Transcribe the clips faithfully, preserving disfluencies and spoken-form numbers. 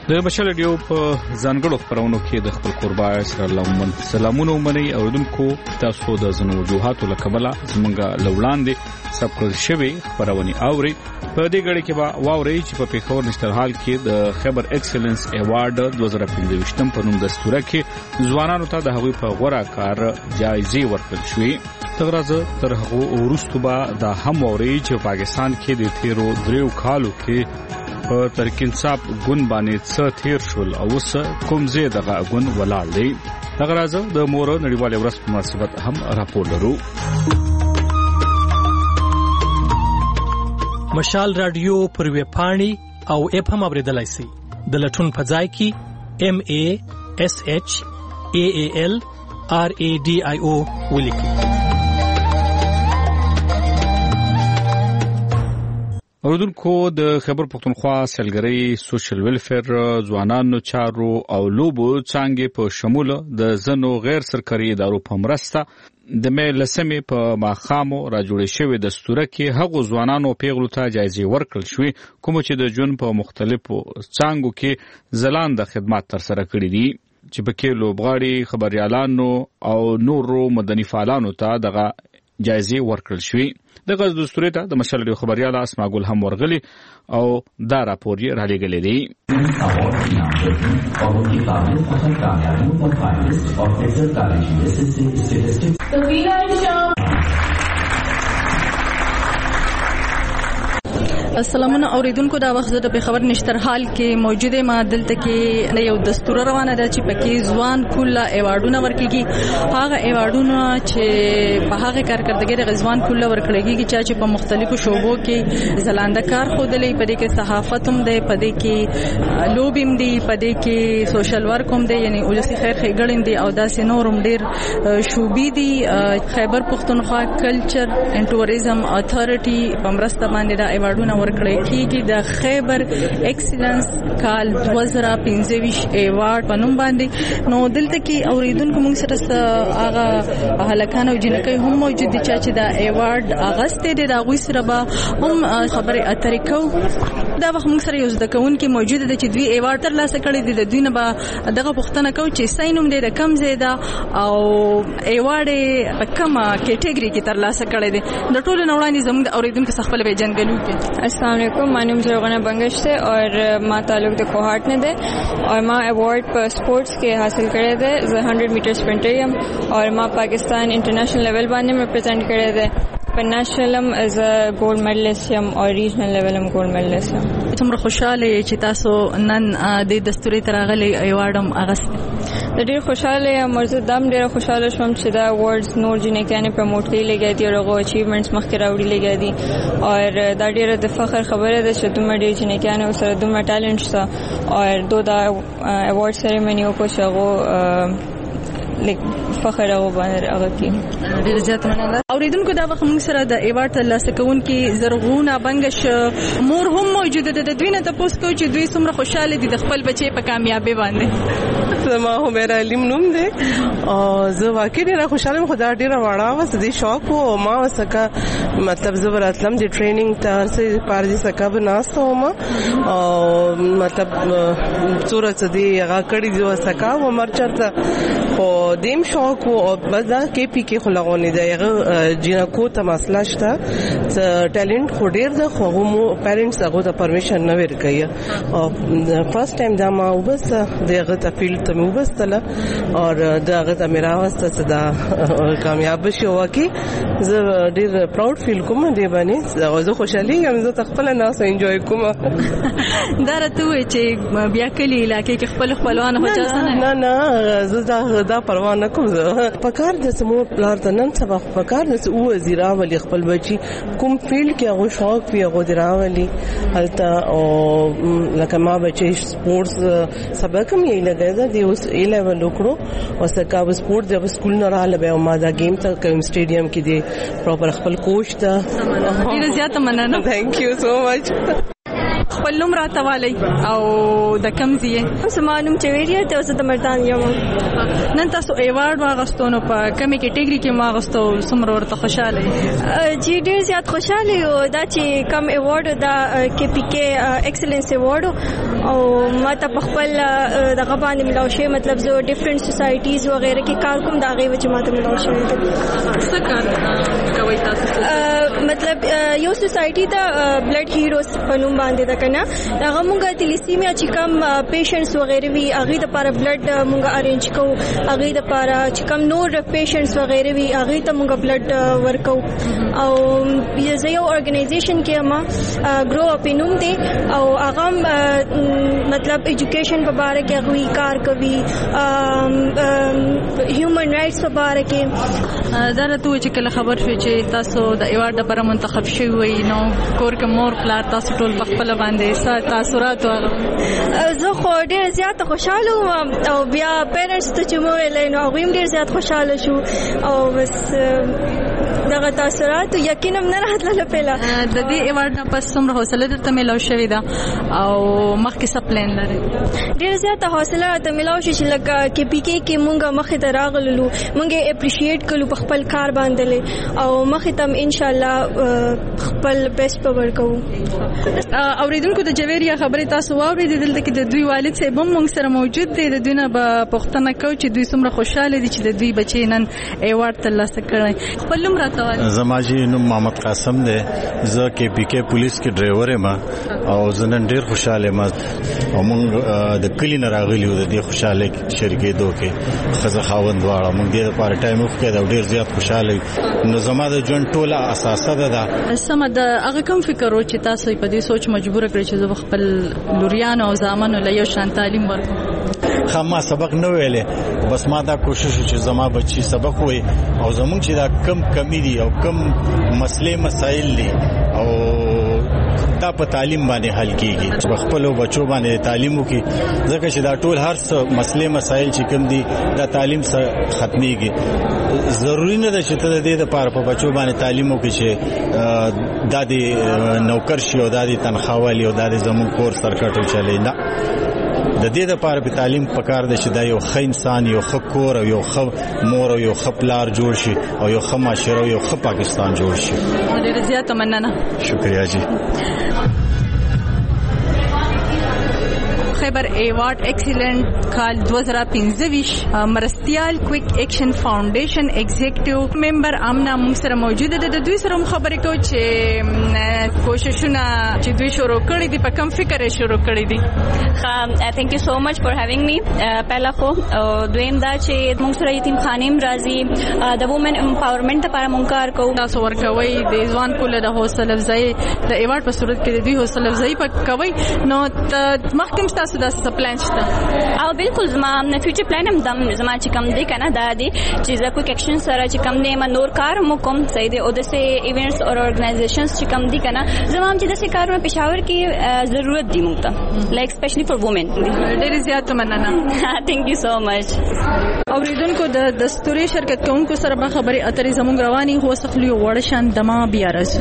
د مشال ډیو په ځانګړو خبرونو کې د خپل قربا سره لومن سلامونه ومني اوردونکو تاسو د زنو وجوهاتو لکبله زمونږه لولاندې سبکل شوی خبرونی اوري په دې غړي کې با واوري چې په پیښور نشټر هال کې د خبر ایکسلنس ایوارډ دوه زره پنځه په نوم دستوره کې ځوانانو ته د هغوی په غوړه کار جایزې ورکړل شوې تغرازه تر هغه ورستو با د هم اوري چې پاکستان کې د تیرو دریو کالو کې په ترکین صاحب ګون باندې څه تیر شول او اوس کوم زی دغه ګون ولاړ دی دغه راځه د مور نړیوال ورځ په مناسبت هم راپور لرو. مشال رادیو پر وی پاڼي او اپ هم اوریدلای شي د لټون په ځای کې ام ا اس اچ ا ا ال ار ا ډي آی او ولیکي. اوردونکو د خبر پښتونخوا سلګری سوشل ویلفیر ځوانانو چارو او لوبو څنګه په شمول د زنو غیر سرکاري ادارو په مرسته د مې لسمې په ماخامو را جوړې شوې دستوره کې هغو ځوانانو پیغلو ته جایزې ورکړل شوې کوم چې د جون په مختلفو څنګهو کې ځلانده خدمات تر سره کړې دي چې پکې لوبغاړي خبريالانو او نورو مدني فعالانو ته دغه جایزې ورکړل شوې. دغه دستور ته د مشال ډیو خبرياله اسماء ګل هم ورغلي او دا راپور یې را لېږلی دی. السلامونه اوریدونکو دا وخت د خبر نشتر حال کې موجوده ما دلته کې یو دستور روانه ده چې پکې ځوان کله ایوارډونه ورکړي هغه ایوارډونه چې په هغه کارکړدګي د ځوان کله ورکړي چې په مختلفو شوبو کې زلانده کار خودلې په دې کې صحافت هم ده په دې کې لوبیم دي په دې کې سوشل ورک هم ده یعنی ولسی خیر خېګړم دي او داسې نورم ډیر شوبې دي. خیبر پښتونخوا کلچر اینڈ ټوریزم اتھارټي په مرسته باندې دا ایوارډونه ورکړی کیږي د خیبر ایکسلنس کال دوه زره پنځه ایوارډ په نوم باندې. نو دلته کې اوریدونکو موږ سره هغه هلکان او جنکۍ هم موجود دي چې دا ایوارډ اغسته دي دا غوي سره به هم خبره اترې کو. دا وخت موږ سره یو ځد کوونکی موجود دي چې دوی ایوارډ تر لاسه کړی دي د دوی نه به دغه پوښتنه کو چې ساينوم دي د کم زیاده او ایوارډ په کومه کټګوري کې تر لاسه کړی دي د ټولو نوړانې زموږ اوریدونکو خپل به جنګلو کې. अस्सलाम वालेकुम my name ज़रगना बंगश से और मां ताल्लुक दे कोहाट ने दे और मां अवार्ड पर स्पोर्ट्स के हासिल करे दे हंड्रेड मीटर स्प्रिंटरियम और मां पाकिस्तान इंटरनेशनल लेवल बाने में प्रेजेंट करे दे पर नेशनलम एज अ गोल्ड मेडलिस्ट हम और रीजनल लेवल हम गोल्ड मेडलिस्ट हम. تمره خوشاله چې تاسو نن د دستوري ترغلي ایوارډم اغسته د ډیر خوشاله مرزه دم ډیر خوشاله شوم چې دا ایوارډز نور جنې کنه پروموټ کړي لګي دي او هغه اچیومنټس مخکې راوړي لګي دي او دا ډیره د فخر خبره ده چې دومره ډیر جنې کنه سره دومره ټالنت شته او دو دا ایوارډ سریمونی کو شغو لیک فخر او باندې هغه کې ډیر زیات مننه. اوریدونکو دا وخت موږ سره د ایوارډ ترلاسه کوونکي زرغونه بنگش مور هم موجوده ده. د دوی نه تاسو کو چې دوی څومره خوشاله دي د خپل بچي په کامیابی باندې. زما هم علیم نوم دی او زه واقعي ډیره خوشاله یم. خدای ډیره واړه وس دي شوق او ما وسکه مطلب زه وراتلم د ټریننګ ته سه پاره دي سکه بناستو ما او مطلب صورت دي هغه کړي دي وسکه و مرچته او دیم شوق او بدا کې پی کې خلغونی دی هغه جنکو ته مسله شته ټالنت خو ډیر ده خو هم پیرنټس هغه ته پرمیشن نه ورکوي او فرست ټایم دا ما وبس دغه ته فیلډ ته وبستله او دغه ته میرا واسطه صدا کامیاب شو کی زه ډیر پراود فیل کوم دی باندې زه خوشالي یم زه خپل ناس انجوای کوم. دا راته چې بیا کلی علاقې کې خپل خپلوان هو چا نه نه زه دا دا پروا نه کوم. پکار د سمو پلار ته نن سبا پکار د او وزیرا ولی خپل بچي کوم فیلډ کې هغه شوق وي هغه دراولي هلته او لکه ما بچي سپورتس سبق هم یې لګا دی اوس ای لیول وکړو او سکه سپورت د سکول نه رااله به ما دا گیم ته کوم سټیډیم کې دی پراپر خپل کوچ ته ډیر زیات مننه. ثانک یو سو مچ. خپل نوم راته والی او د کوم ځای زما نوم چویریه ته زه د مردان یم. نن تاسو ایوارډ واغستو نو په کومه کټګوري کې واغستو څومره ورته خوشاله چې ډېر زیات خوشاله یو دا چې کم ایوارډ دا کې پی کې ایکسلنس ایوارډ او ماته په خپل دغه باندې ملاو شوی مطلب زه ډیفرنٹ سوسایټیز وغیرہ کې کار کوم دا غي چې ماته ملاو شوی دی. څه کار کوي تاسو؟ مطلب یو سوسایټي ته بلډ هیروز په نوم باندې دا کنه هغه مونږه تلیسیمیا چې کم پیشنټس وغیرہ وی هغه د لپاره بلډ مونږه ارینج کوو هغه د لپاره چې کم نور پیشنټس وغیرہ وی هغه ته مونږه بلډ ورکو او زه یو ارګنایزیشن کې ما ګرو اپ نوم دی او هغه مطلب ایجوکیشن په اړه کې هغه کار کوي هیومن رائټس په اړه کې. دا راته چې کله خبر شو چې تاسو د ایوارډ لپاره منتخب شوی نو کور کې مور پلار تاسو ټول په خپل باندې څه تاثرات واغ زه خو ډېر زیات خوشاله وم او بیا پیرنټس ته چې مور لینو هغه هم ډېر زیات خوشاله شو او بس دغه تاثرات یقینا نه راتله پیله. د دې ایوارډ نه پس څومره حوصله درته ملو شوې ده او مخکې څه پلان لري؟ ډېر زیات حوصله راته ملو شي چې لکه کې پی کې کې مونږه مخې ته راغلو مونږه اپریشیټ کړو په خپل کار باندې او مخې ته ان شاء الله خپل بیسټ پور کوو. اوریدونکو د جویریا خبرې تاسو واورئ دلته کې د دوی والد صاحب هم موږ سره موجود دی. د دوی نه به پوښتنه کوو چې دوی څومره خوشاله دي چې د دوی بچی نن ایوارډ ترلاسه کړی. خپل نوم راته وایي. زما جی نوم محمد قاسم دی. زه کې پی کې پولیس کې ډرایور یم او زه نن ډېر خوشاله یم او موږ د کلی نه راغلی و د دې خوشاله شریکېدو کې ښځه خاوند دواړه موږ دې لپاره ټایم وکړو او ډېر زیات خوشاله نو زما د ژوند ټوله اساسه ده. دا سمه د هغه کوم فکر و چې تاسو په دې سوچ مجبور کړی چې زه خپل لوریان او زامنو له یو شان تعلیم ورکړم؟ خامہ سبق نه ویلې بس ما دا کوشش چې زما بچي سبق وي او زمونږ چې دا کم کمی دي او کم مسلې مسائل دي او دا په تعلیم باندې حل کیږي چې خپل بچو باندې تعلیم وکي ځکه چې دا ټول هر څه مسلې مسائل چې کم دي دا تعلیم سره ختميږي. ضروری نه ده چې ته د دې لپاره په بچو باندې تعلیم وکړي چې دا د نوکر شي او دا د تنخواهي او دا د زموږ کور سرکټو چلي نه. د دې لپاره په تعلیم پکار دی چې دا یو ښه انسان یو ښه کور او یو ښه مور او یو ښه پلار جوړ شي او یو ښه معاشره او یو ښه پاکستان جوړ شي. ډېر زیات مننه. شکریہ جی. خیبر ایوارډ ایکسلنٹ کال دو هزار پنځه مرستیال کویک ایکشن فاونډیشن ایگزیکټیو ممبر امنا موږ سره موجود ده. د دوی سره خبرې کوو چې کوششونه چې دوی شروع کړي دي په کوم فکر یې شروع کړي دي. ها تھینک یو سو مچ فار هیوینګ می. پہلا خو دویم دا چې موږ سره یتیم خانیم راځي د وومن امپاورمنت لپاره موږ کار کوو. تاسو ورکوي د ځوان کول د حوصله افزایی د ایوارډ په صورت کې د دوی حوصله افزایی پکوي نو مخکې تاسو دا څه پلان شته؟ او بالکل زما فیوچر پلان هم دم زما چې کم دی کنه دا دی چې زه کویک ایکشن سره چې کم دی ما نور کار مو کوم صحیح دی او د سه ایونټس او ارګنایزیشنز چې کم دی کنه زما هم چې د سه کارونه پېښور کې ضرورت دی موږ ته لایک سپیشلی فار وومن. ډېر زیات مننه. تھینک یو سو مچ. اوریدونکو د دستوري شرکت کوونکو سره به خبرې اترې زموږ رواني هو سخلي وړ شان دما بیا راځي.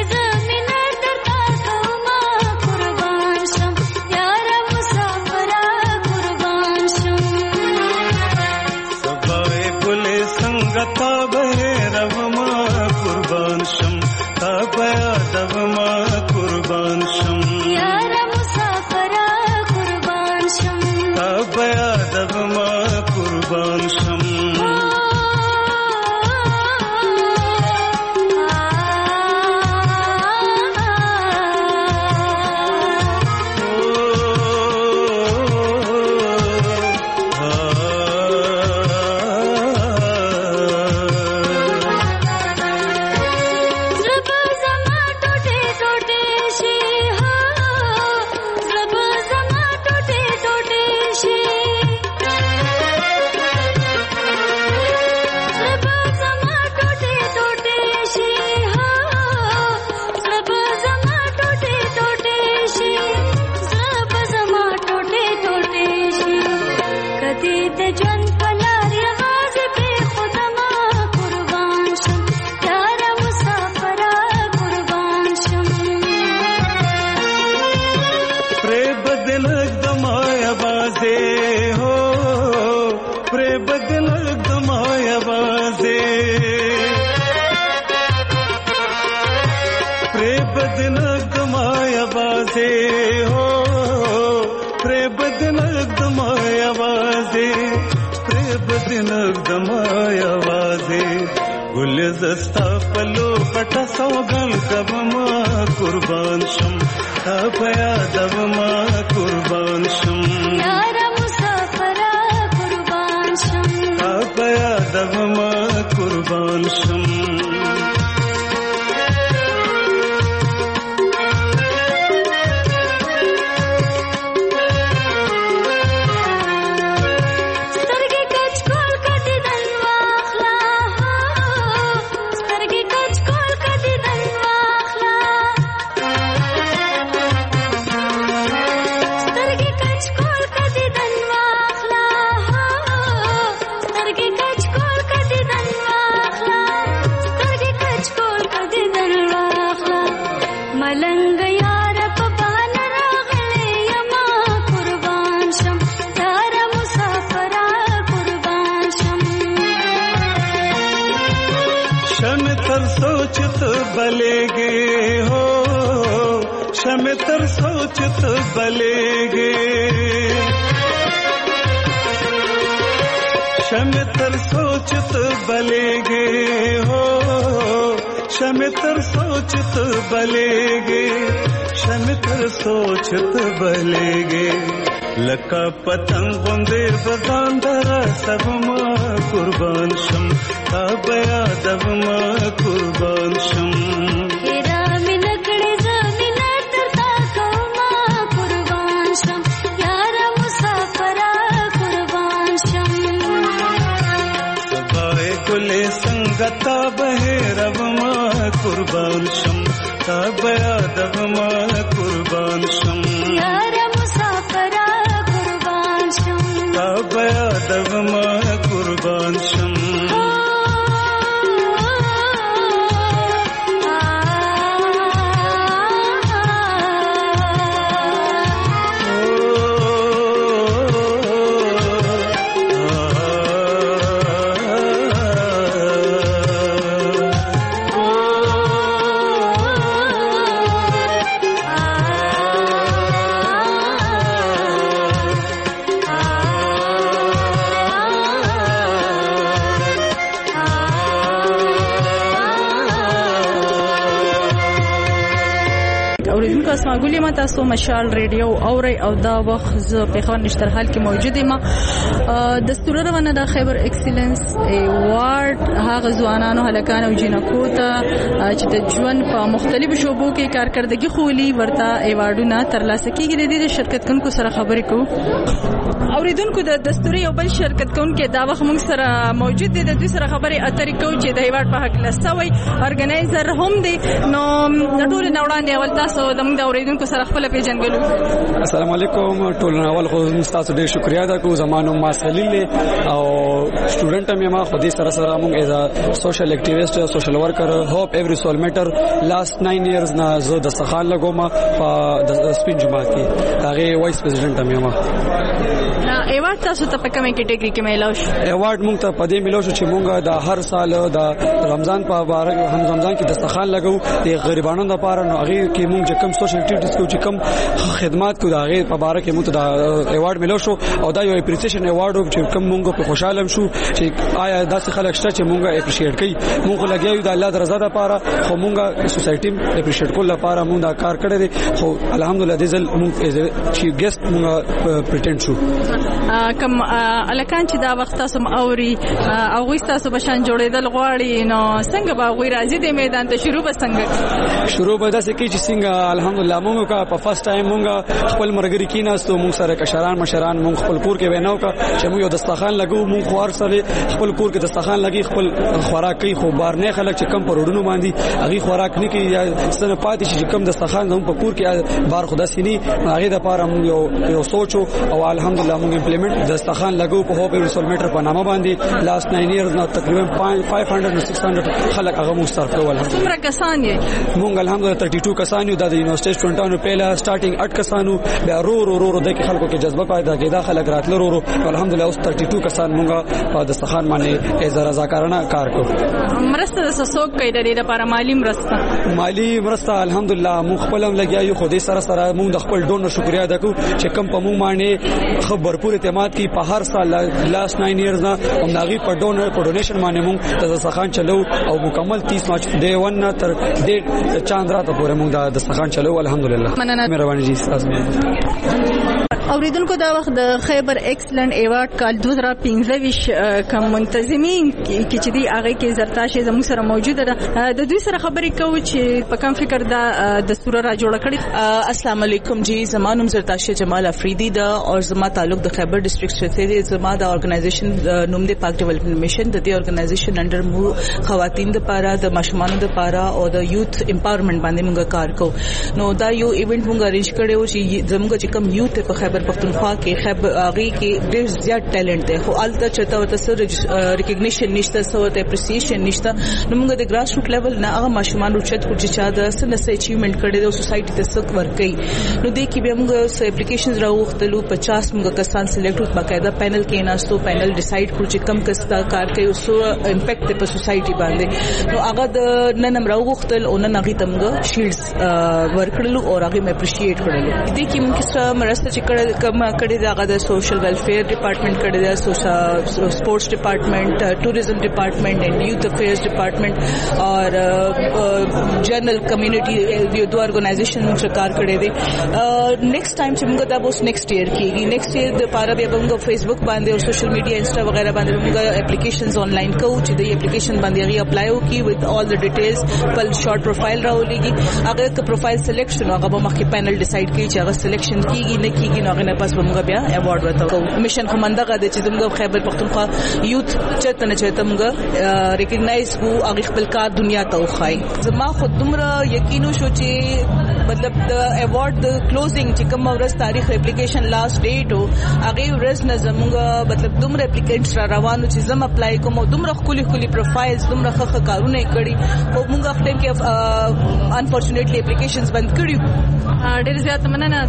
مسافر आवाज़े हो प्रे बदनक दमाय आवाज़े प्रे बदनक दमाय आवाज़े गुल जस्ता पलो पटा सौगल कब माँ कुर्बान शम अपया दब माँ कुर्बान शम यारा मुसाफरा कुर्बान शम अपया दब माँ कुर्बान शम बलेगे हो शम तर सोचत बलेगे शम तर सोचत बलेगे हो शम तर सोचत बलेगे शम तर सोचत बलेगे लका पतंग बंदे बजांदरा सब माँ कुर्बान शम ताबया दब माँ कुर्बान शम हेरा मिनकड़े जमीन तरता कौमा कुर्बान शम यारा मुसाफरा कुर्बान शम सबाए गुले संगता बहे रब माँ कुर्बान शम ताबया दब माँ कुर्बान शम यारा मुसाफरा कुर्बान शम ताबया दब माँ कुर्बान शम اوریدونکو اسماء ګل یم تاسو مشال ریډیو اوري او دا وخت ز په خبر نشتر حال کې موجود یم دستور روانه د خیبر ایکسلنس ایوارډ هغه ځوانانو هلکانو او جنکو ته چې د ژوند په مختلفو شوبو کې کارکردګي خولي ورته ایوارډونه ترلاسه کیږي. د دې شرکت کوونکو سره خبرې کوو. اوریدونکو د دستور یو بل شرکت کوونکو دا وخت موږ سره موجود دي. د دوی سره خبرې اترې کوو چې د ایوارډ په حق لسوي ارګنایزر هم دي. نو د ټول نوړاندې اول تاسو د موږ د اوریدونکو سره خپل پیژنګلو. السلام علیکم ټول اول خو تاسو ډیر شکریا ادا کوم. زمانو ما سلیل او سټوډنټ مې ما خو دې سره سره موږ ایز سوشل اکټیویسټ سوشل ورکر هوپ ایوری سول میټر لاست ناین ایئرز نه زه د سخان لګوم په د سپین جماعت کې هغه وایس پریزیډنټ مې ما. نا ایوارډ تاسو ته په کومه کټګوري کې ملو شو؟ ایوارډ موږ ته په دې ملو شو چې موږ د هر سال د رمضان په باره هم رمضان کې د سخان لګو د غریبانو لپاره. نو هغه کې موږ چې کوم سوشل اکټیویټیز کو چې کوم خدمات کو دا هغه په باره کې موږ ته د ایوارډ ملو شو او دا یو اپریسیشن ایوارډ چې کوم موږ په خوشاله شو چې آیا داسې خلک شته چې موږ اپریشیټ کوي. موږ لګیو د الله د رضا لپاره خو موږ سوسایټي اپریشیټ کول لپاره موږ دا کار کړی دی. خو الحمدلله د ځل موږ چې ګیسټ موږ پریټند شو. کوم الکان چې دا وخت تاسو اوري او غوښ تاسو بشان جوړېدل غواړي نو څنګه به غوي راځي د میدان ته شروع به څنګه شروع به داسې کې چې څنګه الحمدلله موږ کا په فرست ټایم موږ خپل مرګري کیناستو موږ سره کشران مشران موږ خپل کور کې ویناو کا چې موږ یو دسترخوان لګو موږ خوار سره خپل کور کې دسترخوان لګي خپل خوراک کوي. خو بار نه خلک چې کم پروډونو باندې هغه خوراک نه کوي یا سن پاتې چې کم دسترخوان هم په کور کې بار خدا سینی هغه د پاره موږ یو یو سوچو او الحمدلله موږ امپلیمنٹ دسترخوان لګو په هوپ ایوری سول میټر په نامه باندې لاست ناین ایئرز نه تقریبا پنځه سوه شپږ سوه خلک هغه مو صرف کول. څومره کسان یې؟ موږ الحمدلله باتیس کسان یو د نو سټیج ټونټانو پیله سٹارټینګ اټ کسانو بیا رو رو رو د خلکو کې جذبه پیدا کېدا خلک راتل رو رو الحمدلله اوس باتیس کسان مونږه په دسترخوان باندې ایز رضاکارانه کار کوو. مرسته د سوق کې د دې لپاره مالی مرسته مالی مرسته الحمدلله مونږ خپل هم لګیایو خو دې سره سره مونږ د خپل ډونر شکریا ادا کوو چې کم په مونږ باندې خو भरपूर اعتماد کی په هر سال لاست ناین ایئرز نه هم ناغي په ډونر په ډونیشن باندې مونږ د دسترخوان چلو او مکمل تیس مارچ ډے ون تر ډے چاند رات پورې مونږ د دسترخوان چلو الحمدلله. مهرباني جی تاسو اوریدونکو دا وخت د خیبر ایکسلنٹ ایوارډ کال دوه زره پنځه کوم منتظمین کې چې دی هغه کې زرتاش زموږ سره موجوده ده د دوی سره خبرې کوو چې په کوم فکر دا دستور را جوړ کړی. السلام علیکم جی زمانم زرتاش جمال افریدی دا او زما تعلق د خیبر ډسټریکټ سره دی. زما د ارګنایزیشن نوم دی پاک ډیولپمنٹ میشن. د دې ارګنایزیشن انډر مو خواتین د پاره د ماشومان د پاره او د یوث امپاورمنٹ باندې موږ کار کوو. نو دا یو ایونت موږ ارینج کړو چې زموږ چې کوم یوث په خیبر پختونخوا کې خیبر اغي کې ډېر زیات ټیلنٹ دی خو الته چته ورته سره ریکګنیشن نشته سره اپریسیشن نشته. نو موږ د ګراس روټ لیول نه هغه ماشومان رچت کو چې چا د سنسه اچیومنت کړي د سوسایټي ته سک ورکي. نو د کې به موږ سه اپلیکیشنز راوختلو پچاس موږ کسان سلیکټ وو باقاعده پینل کې ناستو پینل ډیسایډ کړو چې کم کستا کار کوي او سو امپیکټ په سوسایټي باندې. نو هغه د نن هم راوختل او نن هغه تمغه شیلډز ورکړلو او هغه مې اپریشیټ کړلو. د کې موږ سره مرسته چې کړه کم کړي دا د سوشل ویلفیر ډپارټمنټ کړي دا سوشل سپورټس ډپارټمنټ ټوریزم ډپارټمنټ اینڈ یوث افیئرز ډپارټمنټ اور جنرل کمیونټي یو دوه ارګنایزیشن موږ کار کړي دي. نیکسٹ ټایم چې موږ دا اوس نیکسٹ ایئر کېږي نیکسٹ ایئر د پاره به موږ فیسبوک باندې او سوشل میډیا انسټا وغیرہ باندې موږ اپلیکیشنز آنلاین کوو چې د اپلیکیشن باندې غي اپلای وکي وذ آل د ډیټیلز بل شارټ پروفایل راولېږي. هغه ک پروفایل سلیکشن هغه به مخکې پینل ډیسایډ کوي چې هغه سلیکشن کیږي نه کیږي نو هغه نه پس به موږ بیا ایوارډ ورته میشن خو منډه د چې موږ خیبر پختونخوا یوث چته نه چته موږ ریکګنایز کو هغه خپل کار دنیا ته وخای. زما خود دومره یقینو شو چې مطلب د ایوارډ د کلوزینګ چې کوم ورځ تاریخ اپلیکیشن لاست ډیټ او هغه ورځ نه زموږ مطلب دومره اپلیکینټس را روانو چې زم اپلای کوم دومره خولي خولي پروفایلز دومره ښه کارونه کړي او موږ خپل کې انفورچونټلی اپلیکیشنز بند کړیو. ډېر زیات مننه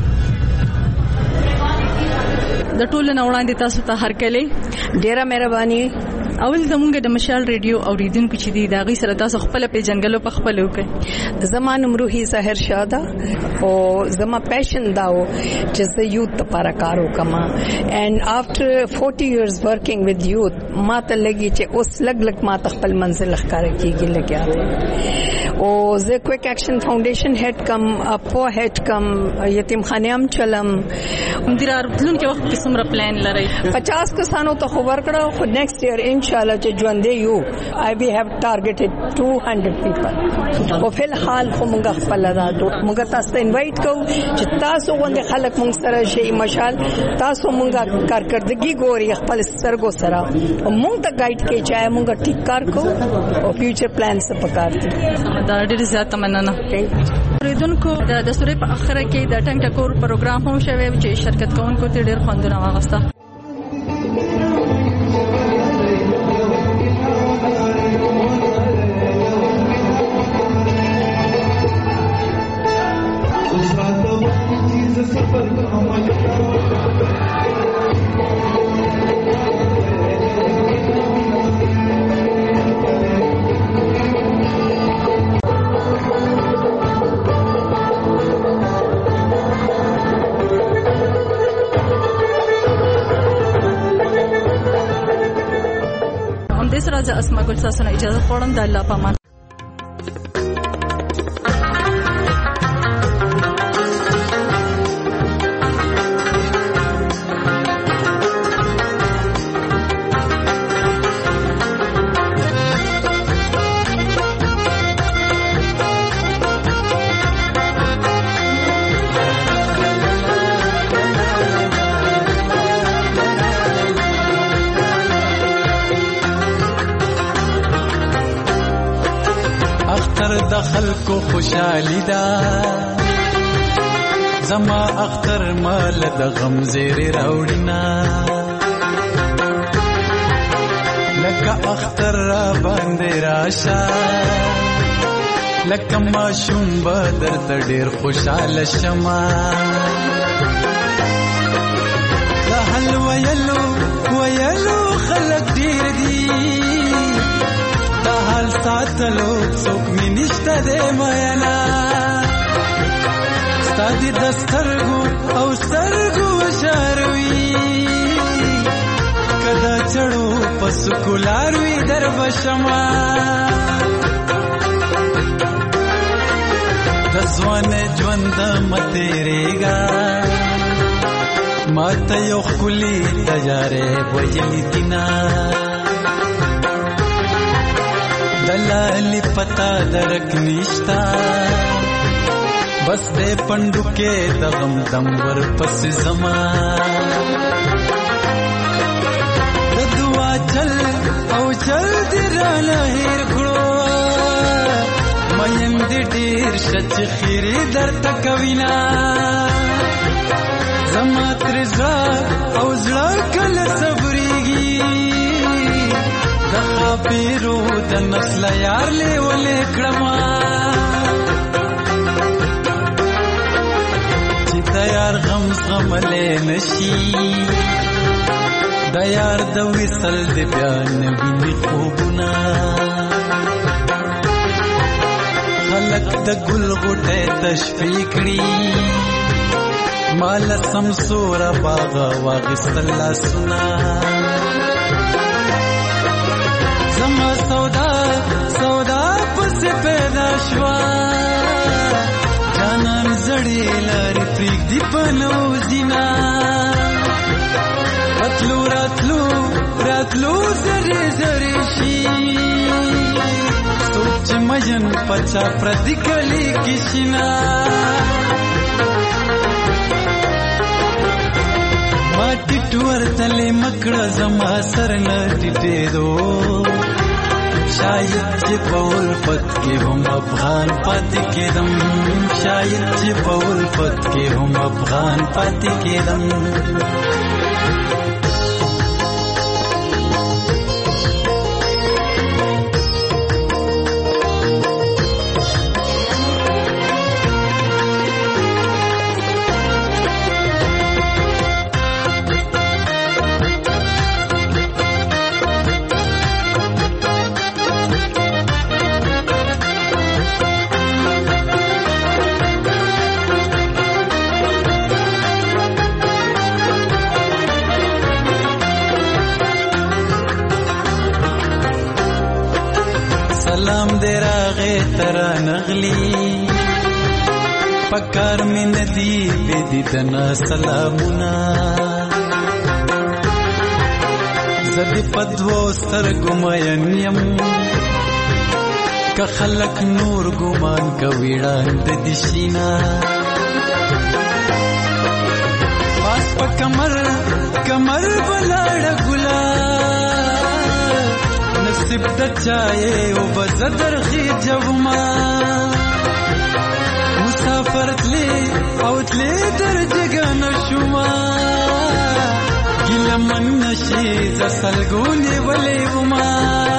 د ټولو نه وړاندې تاسو ته هرکلی ډیره مهرباني. اول زمونږ د مشال ریډیو اوریدونکو چې دی دا غي سره تاسو خپل پیژنګلو په خپل وکړي. زما نوم روحي ظاهر شاده او زما پیشن داو چې زه یوث لپاره کار وکم and after forty years working with youth ما ته لګي چې اوس لګ لګ ما ته خپل منزل ښکار کیږي لګیا او زه کویک اکشن فاونډیشن هډ کم اپو هډ کم یتیم خانه هم چلم. مدیر ارتلون کې وخت کې څومره پلان لري؟ پچاس کسانو ته خبر کړو خو نیکسٹ ایئر انشاءالله چې ژوندې یو I we have targeted two hundred people. او په حال خو موږ خپل راځو موږ تاسو ته انوایټ کوو چې تاسو غونډه خلک موږ سره شي مشال تاسو موږ کارکردګي ګوري خپل سرګو سره او موږ ته گایډ کوي چې موږ ټیک کار کوو او فیوچر پلانز په کار دي. دا ډېر زیات مننه. اوریدونکو د دستوري په اخره کې د ټنګ ټکور پروګرام هم شوی چې شرکت کوونکو ته ډېر خوندونه واغسته. راځه اسما ګل تاسو نه اجازه غواړم د الله پامان. دخل کو خوشحالی دا زما اختر مال د غم زیر راوړینا لکه اختر را باندې راشا لکه ماشوم به درته ډېر خوشحاله شمه د حل ویلو ویلو خلک ډېر دي د حال ساتلو څوک مې نشته دی میینه ستا دې د سترګو او سترګو شاروي که د چړو په سکولار وي در به شمه د ځوانۍ ژوند مه تېرېږه ما ته یو ښکلي تجارې ویلي دینه د لالي پتا درک نشتا بس دې پندو کې د غم دم ور پس زما د دعا چل او چل دې را لهیر کړو مېن دې ډېر شچ خیرې درته کوینا زما تر زړه او زړه کله صبرېږي د خاپیرو د نسل یار لیولې کړما چې د یار غم زغملی نشي د یار د وصل د بیا نه ویني خوبونه خلک د ګل غوټۍ تشفي کړي مال سمسوره باغه واغستل لاسونه زما سودا سودا پس پیدا شوا جانان زړې لارې پرېږدي په نوزینا راتلو راتلو راتلو زرې زرې شي څوک چې مجن پچا پردي کلي کې شینا ما ټیټ ورتلې مکړه زما سر نه ټیټېدو شاید چې په الفت کې هم افغان پاتې کېدم شاید چې په الفت کې هم افغان پاتې کېدم سلام دې راغې ترا نغلی پکار مې ندی بې دیدنه سلامونه زه دې په دوو سترګو مین یم که خلک نور ګمان کوي ړانده دې شینا پاس په کمر کمر ولاړه ګلا نصیب د چایې او بزدر خې جوما مسافر تلی او تلی در جګن شوما ګل من نشي ز سلګونی ولې وما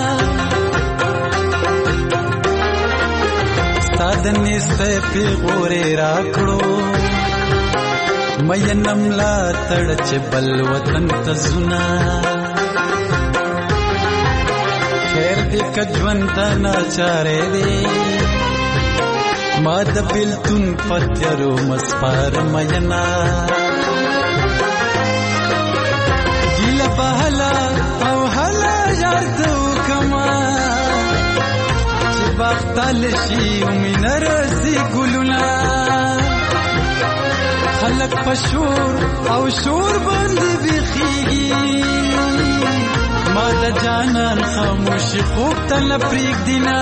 ستادنې سته پیغورې راکړو مې نملا تړ چې بل وطن ته زنا خیر دې کجوان ته ناچارې دې ما د بلتون پتیرو مسپار مینا ګیل بهلا او هلا یار دو کما چې باختل شي ومنر سي ګلونا خلق پشور او شور باندې بخيږي ما د جانان خاموش خوب تل پریک دینا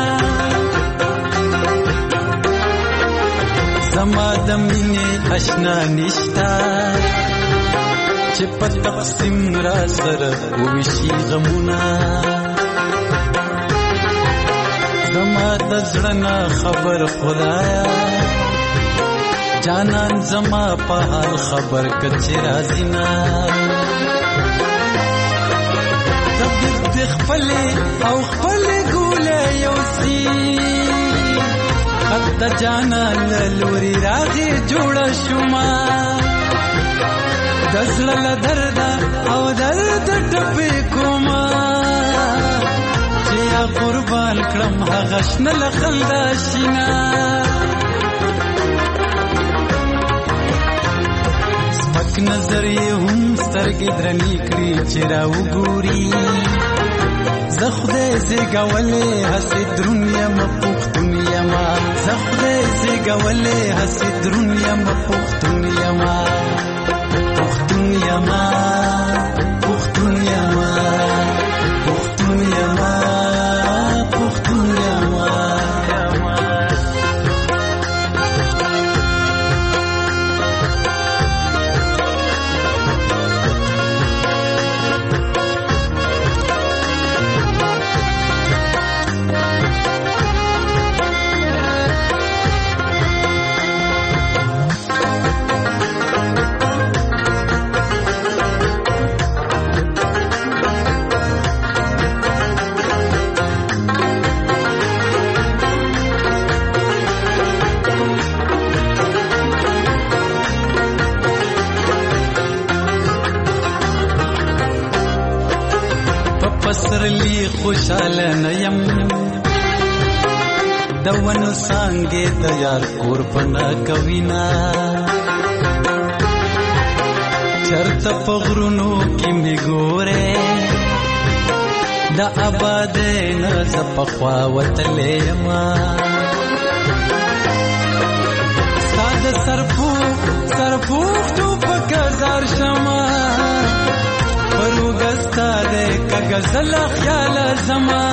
زما د مینې آشنا نشتا چې په تقسیم را سره وشي غمونه زما د زړه نه خبر خدایا جانان زما په حال خبر کچې راځي نه خپل او خپل ګوله یو سی خط د جانا لوري راغي جوړ شوما د زړه درد او درد ټپې کوما چې یا قربان کړم هغه شنه لخلدا شینا سپک نظر یې هم سترګې درنې کړې چې را وګوري زه خدای زیږولې هسې دروند یم پښتون یما زه خدای زیږولې هسې دروند یم پښتون یما پښتون یما پښتون یما پښتون یما پښتون یما پسرلی خوشاله نیم دونو سانګې د یار قربانا کوینا چرته پغرونو کې می ګوره د آباد نه زپخوا وتلې ما ساده سرپو سرپو تو پکزار شما پروګستا دې کغزل خیال زما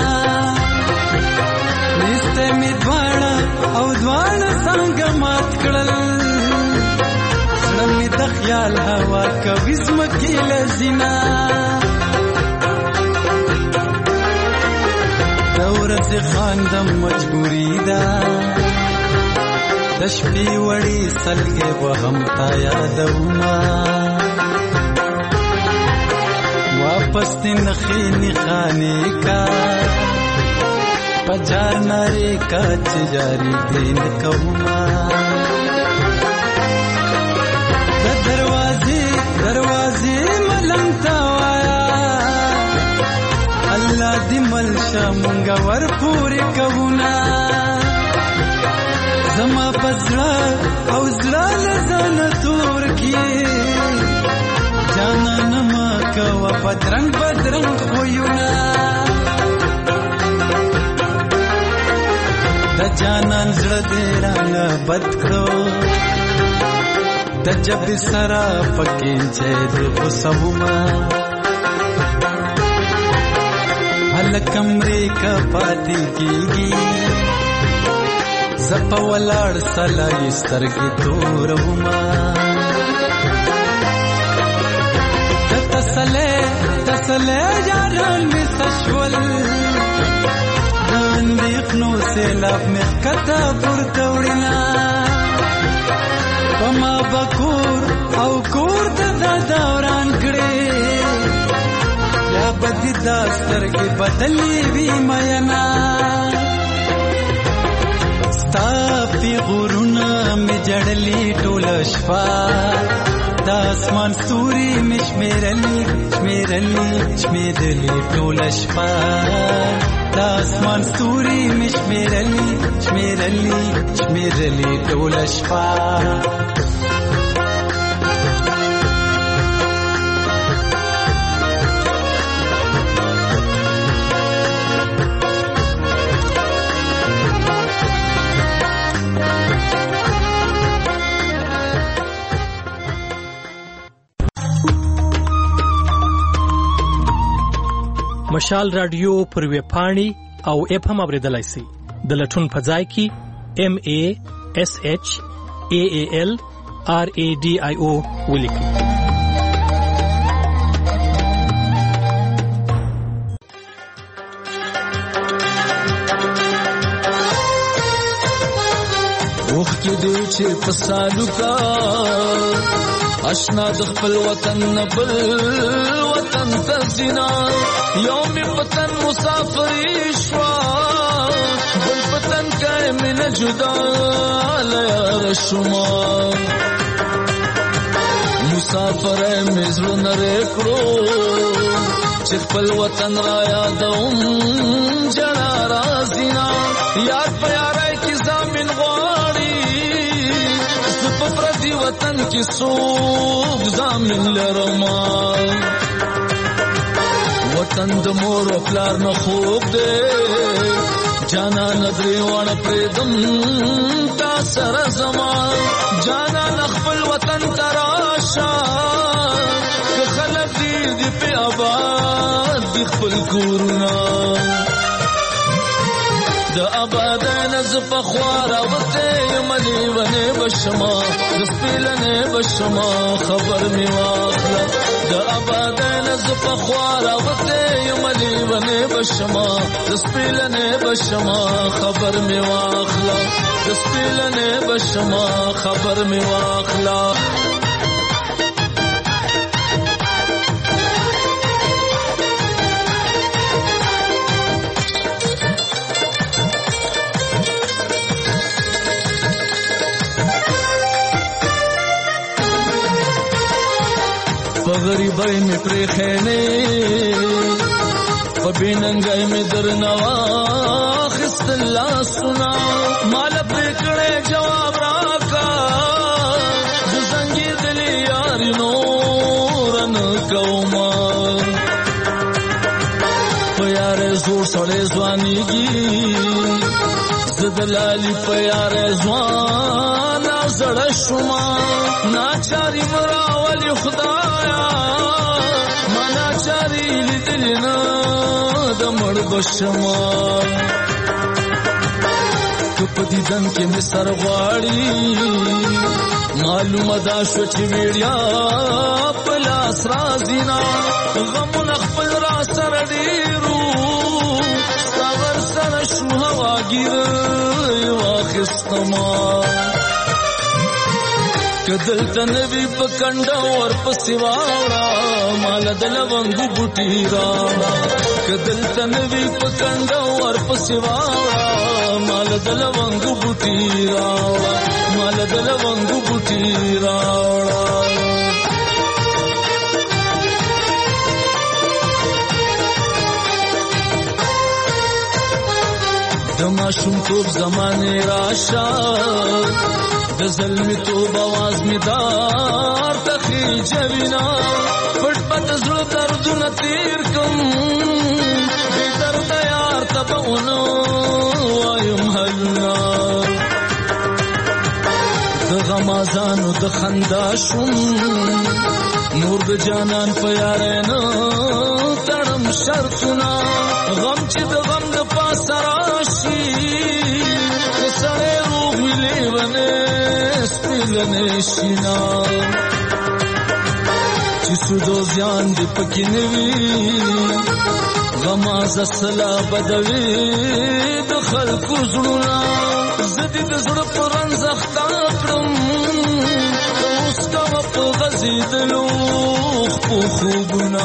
نشته می دواړه او دواړه څنګه مات کړل زړه می د خیال هوا کوي زمکې لزینا دورځ خاندم مجبوری دا د شپې وړي سلګې وهم تا یادوما واپس دن خینی خانے کا پجار نارے کا چجاری دین کوما دروازے دروازے ملنگتا وایا اللہ دی ملشا منگا ور پوری کونا زما پزڑا او زڑا لزان تور کیے جانا نما کوا بدرنگ بدرنگ خویونا دا جانان زړه دې رانه بد کړو د جب سرا پکې چې دې خصوما هل کمرې کا پاتې کیږي زپ ولاړ سلای سترګې تورما تسلے تسلے یاران می سشول دان دیخنو سیلاب می کتا پورتوڑینا پما بکور او کور دا دوران کڑے یا بدی داستر کی بدلی وی مینا ستا پی غرونا می جڑلی ټولشپا د اسمان ستوري مشمیرلی شمیرلی شمیرلی ټول شپه د اسمان ستوري مشمیرلی شمیرلی شمیرلی ټول شپه مشال رادیو پر وی پاڼې او اپ هم اوریدلای شئ د لټون په ځای کې ام ا اس اچ ا ا ال ار ا ډي آی او ولیکئ. وخت دې چې فسالو کا اشنا د خپل وطن بل وطن تزنا یوم وطن مسافر شوا بل وطن کا من جدا لیار شما مسافر مزلو نریکړو چې خپل وطن را یادوم جنا رازینا یاد په یارای کې زامن غواړي په پردي وطن کې څوک زامن لرما وطن د مور او پلار نه خوب دی جانا ندري وړ پردم تا سره زما جانا خپل وطن تراشا که خلک دې په آباد د خپل کورنا د آباد نز په خوارا وته یمنی ونه بشما د سپیلنه بشما خبر می واخلا د آباد نز په خوارا وته یمنی ونه بشما د سپیلنه بشما خبر می واخلا د سپیلنه بشما خبر می واخلا غریبای می پرې خېنه په بیننګای می درنوا خست الله سنا مال پرې کړه جواب راکا زنګي دلی یار نورن کوما په یار زور سره ځوانيږي زدلالي په یار ځوان زړه شوما ناچاري مراولي خدایا مانا چاري لیدلنا د مړ بشما کپدي دن کې می سر غواړي معلومه دا شو چې ویړیا پلاس رازینا غم خپل را سره ډیرو ساغر سره شو هوا ګیر واخستما کدل تنوی پکنډا ور پسواړه مال دلونګو بوټی راړه کدل تنوی پکنډا ور پسواړه مال دلونګو بوټی راړه مال دلونګو بوټی راړه دماشم توب زمانه راشا د ظلم توب आवाज می دار تخی جوینا پټ پټ زړه دردونه تیر کوم دې درد یار تبونو وایم هلنا د غمازانو د خندا شوم نور د جانان په یار نه تړم شرطونه غم چې د غم د پاسراشي سره روح ملي ونه سپلنه شینا چې سودو ځان دې پکې نوي غماز السلا بدوي د خلکو زړونه زدي د زړه پران زختا کړم اوس کا په غزيدلو خو خوبونه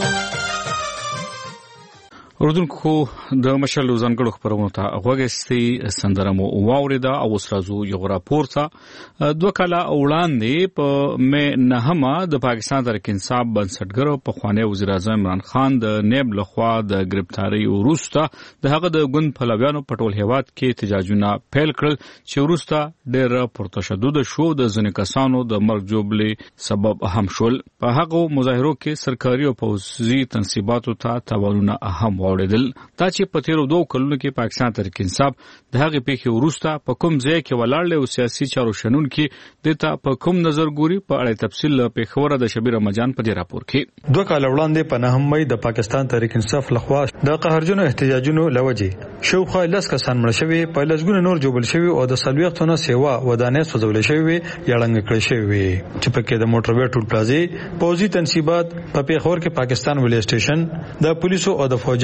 اردوونکو د مشل ځانګړو خبرونو ته غوږستي سندره مو واوریده او سرازو یو راپور ته دوه کاله وړاندې په مې نهمه د پاکستان تحریک انصاف بنسټګر په خوانی وزیر اعظم عمران خان د نیب لخوا د گرفتاری وروسته د هغه د ګوند پلویانو په ټول هیواد کې احتجاجونه پیل کړل چې وروسته ډېر پرتشدد شو د ځینې کسانو د مرګ جوړې سبب هم شول په هغه مظاهرو کې سرکاري او پوځي تنصیباتو ته تاوانونه اهم وړدل دا چې په تیرو دوه کلونو کې پاکستان تحریک انصاف د هغه پیښې وروسته په کوم ځای کې ولاړ له سیاسي چارو شنن کې دته په کوم نظر ګوري په اړه تفصیل په خبره د شبیر رمضان په دې راپور کې دوه کال وړاندې په نهم مې د پاکستان تحریک انصاف لخوا د قهرجنو احتجاجونو لوجه شوخه لس کسان مړ شوی په لسګونه نور جوړل شوی او د سلويختونه سیوا ودانې سوځول شوی یړنګ کړی شوی چې په کې د موټروي ټول پلازي پوځي تنصیبات په پیښور کې پاکستان ویلې سټیشن د پولیسو او د فوجا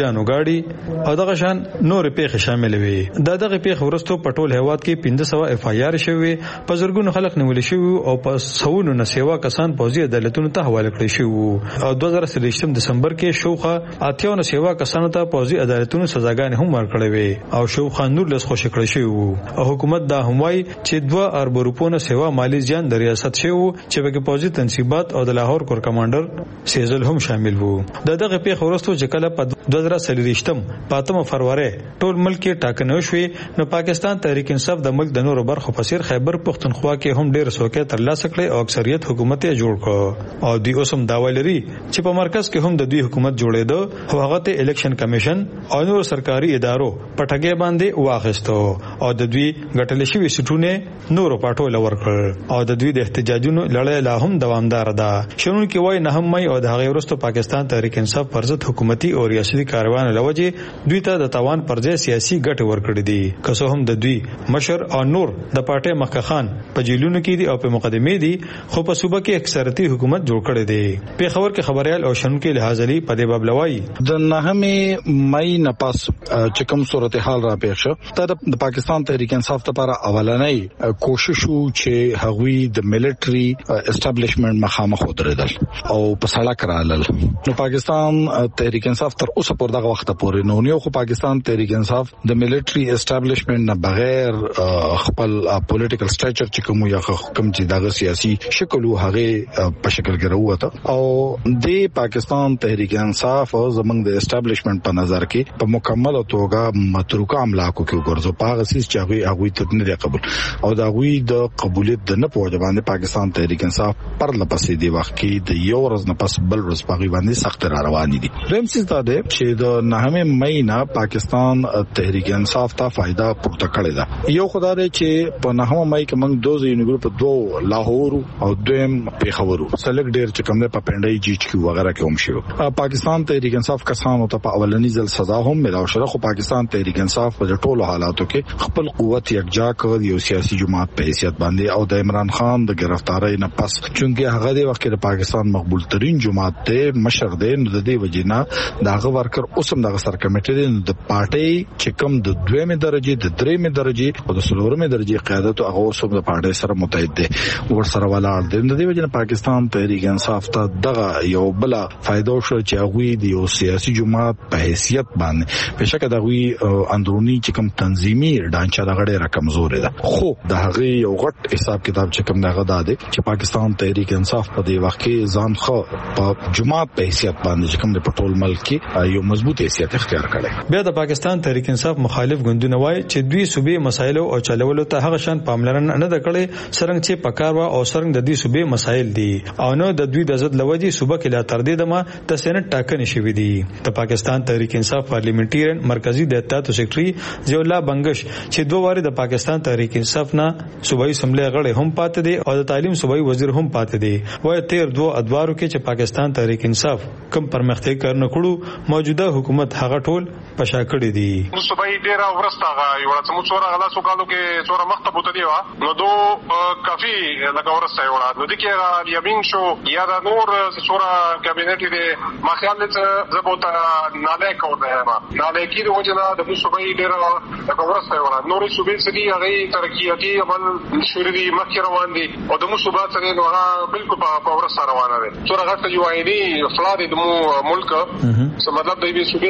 ګانو گاډي او دغه شان نور پیښې شامل وي. د دغه پیښې ورستو په ټول هیواد کې پنځه سوه اف آی آر شوي، په زرګونو خلک نیول شوي او په سوونو نه سیوا کسان پوځي عدالتونو ته حواله کړي شوي او دوه زره څلوېښتم دسمبر کې شوخه اتیا نه سیوا کسانو ته پوځي عدالتونو سزاګانې هم ورکړې وي او شوخه نور لس خوشی کړی شوی او حکومت دا هم وايي چې دوه ارب روپونه سیوا مالی زیان د ریاست شوی چې په پوځي تنصیبات او د لاهور کور کمانډر سیزل هم شامل وو. د دغه پیښې وروسته چې کله په دوه زره څلوېښتم په اتمه فروری ټول ملک کې ټاکنې وشوې نو پاکستان تحریک انصاف د ملک د نورو برخو په څیر خیبر پختونخوا کې هم ډېر څوکۍ ترلاسه کړې او اکثریت حکومت یې جوړ کړ او دوی اوس هم داوا لري چې په مرکز کې هم د دوی حکومت جوړېده او هغه ته الیکشن کمیشن او نور سرکاري ادارو پټګې باندې واغستو او د دوی ګټل شوی سټونه نورو پټول ورکړ او د دوی د احتجاجونو لړۍ لا هم دوامدار ده. شنو کې وای نه هم مې او د هغه وروسته پاکستان تحریک انصاف پر ضد حکومتي او ریاستي کاروان لوجه دوی ته د توان پر ځای سیاسي ګټه ورکړې دي. که څه هم د دوی مشر او نور د پارټي مخکخ خان په جیلونو کې دي او په مقدمه دي خو په صوبه کې اکثریتي حکومت جوړ کړی دی. په خبر کې خبريال او شنو کې لحاظ لري په دې باب لوي د نهمه مې نه پاس چې کوم صورتحال را پیښ شو د پاکستان تحریک انصاف لپاره اولنۍ کوشش وو چې هغوی د ملټري اسټابلیشمنت مخامخ ودرېدل او په سړک رالل. نو پاکستان تحریک انصاف تر اوسه پر دغه وخت پورې نو یو خو پاکستان تحریک انصاف د ملټري اسټابلیشمنت نه بغیر خپل پولیټیکل سټرکچر چې کوم یا کوم چې دغه سیاسي شکل او هغه په شکل کې راوته او د پاکستان تحریک انصاف او زمنګ د اسټابلیشمنت په نظر کې په مکمل توګه متروکه املاکو کې ورځو پاغه سیس چې هغه هغه ته نه قبول او دا غوي د قبولیت د نه پوهه باندې پاکستان تحریک انصاف پر لپسې دی وخت کې د یو ورځ نه پس بل ورځ پاغي باندې سخت را روان دي. رم سیس دا ده چې د نهمه مې نه پاکستان تحریک انصاف ته فائدہ پورته کړی دا. یو خدای چې په نهمه مې کې موږ دوه یو ګروپ دوه لاهور او دویم پیښور سلیک ډیر چې کوم نه په پندای جی ایچ کیو وغیرہ کې هم شو. پاکستان تحریک انصاف کسانو ته په اولنی ځل سزا هم ملاو شو خو پاکستان تحریک انصاف په ټولو حالاتو کې خپل قوت یکجا کړ یو سیاسي جماعت په حیثیت باندې او د عمران خان د گرفتاری نه پس چونګې هغه د وخت د پاکستان مقبول ترين جماعت ته مشر دی نو د دې وجینا داغه ورکر اوسم دغه سر کمیټه دی د پارټي چې کوم د دویمه درجه د دریمه درجه او د څلورمه درجه قیادت هغه اوسم د پارټي سره متحد دي ور سره ولاړ دي. د دې وجینا پاکستان تحریک انصاف ته دغه یو بل فائدہ شو چې هغه د یو سیاسي جماعت په حیثیت باندې بشکره دغه اندرونی چې کوم تنظیمي ډانچه دغه ډیره کمزورې ده خو د هغه یو غټ حساب کتاب چې کوم دغه ده چې پاکستان تحریک انصاف په دې وخت کې ځان خو په جماعت په حیثیت باندې چې کوم د پټول ملک کې یو مضبوط حیثیت اختیار کړي. بیا د پاکستان تحریک انصاف مخالف ګوندونه وایي چې دوی صوبې مسایل او چلولو ته هغه شان پاملرنه نه ده کړې څنګه چې پکار وا او څنګه د دې صوبې مسایل دي او نو د دوی د عزت لوجي صوبه کې لا تر دې دمه د سېنات ټاکنې شوې دي. د پاکستان تحریک انصاف پارلیمنټریان مرکزی د اتحاد سیکریټري ضیاء الله بنگش چې دوه واره د پاکستان تحریک انصاف نه صوبایي اسمبلی غړي هم پاتې دي او د تعلیم صوبایي وزیر هم پاتې دي. وایي تیر دوه ادوارو کې چې پاکستان تحریک انصاف کم پرمختګ کار نه کړو موجوده حکومت هغه ټول پشا کړی دي. صوبایي ډیره ورسته یو څه مو څوره غلا سو کالو کې څوره مخته بوته دی وا نو دو کافي لکه ورسته یو نو د کې یمین شو یا د نور څوره کابینټ دی ما خیال دې زبوته ناله کوله ما ناله کې د وجنه د صوبایي ډیره لکه ورسته یو نو صوبې سړي هغه ترقیاتي عمل شوري دي مخکې روان دي او د مصوبات سره نو هغه بالکل په ورسته روانه دي. څوره غټه یو اې دي فلاد د مو ملک څه مطلب دی به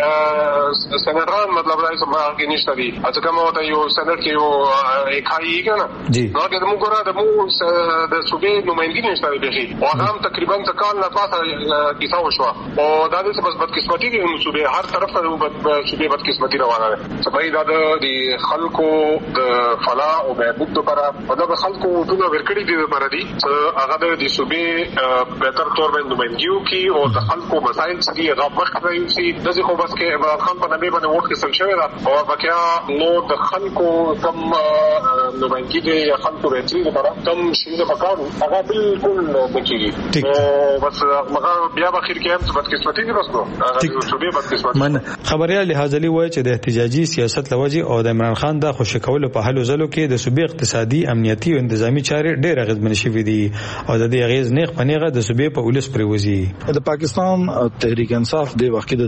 صوبې سنران مطلب راځي ما کې نشته دي اته کومه وته یو سنر کې یو اکایي کنه نو د مو ګره د مو د صوبې نمائندګي نشته دي او هغه تقریبا تکال نه پاسه کیسه وشو او دا د بس بدقسمتي دي صوبې هر طرف ته صوبې بدقسمتي روانه ده. صبای دا د خلکو د فلاح او بهبود لپاره دا د خلکو ټول ورکړي دي لپاره دي هغه د صوبې به تر تور باندې نمائندګیو کې او د خلکو مسایل چې هغه وخت راځي د ځکه بس کې عمران خان په نامه باندې وخت سم شوی دا او بقیا نو د خلکو کم نمائندګي دي یا خلکو ورکړي لپاره کم شي د پکارو هغه بالکل نکېږي او بس هغه بیا په اخر کې هم بدقسمتي دي بس نو هغه صوبې بدقسمتي من خبريال لحاظ لري وایي چې د احتجاجي سیاست لوجي او د عمران خان د خوشی کولو په حل وزلو کې د صوبې اقتصادي امنیتي او انتظامی چارې ډېر اغیزمن شوې دي او د دې اغیز نیغ پنیغه د صوبې په ولس پروزي. د پاکستان تحریک انصاف د وخت د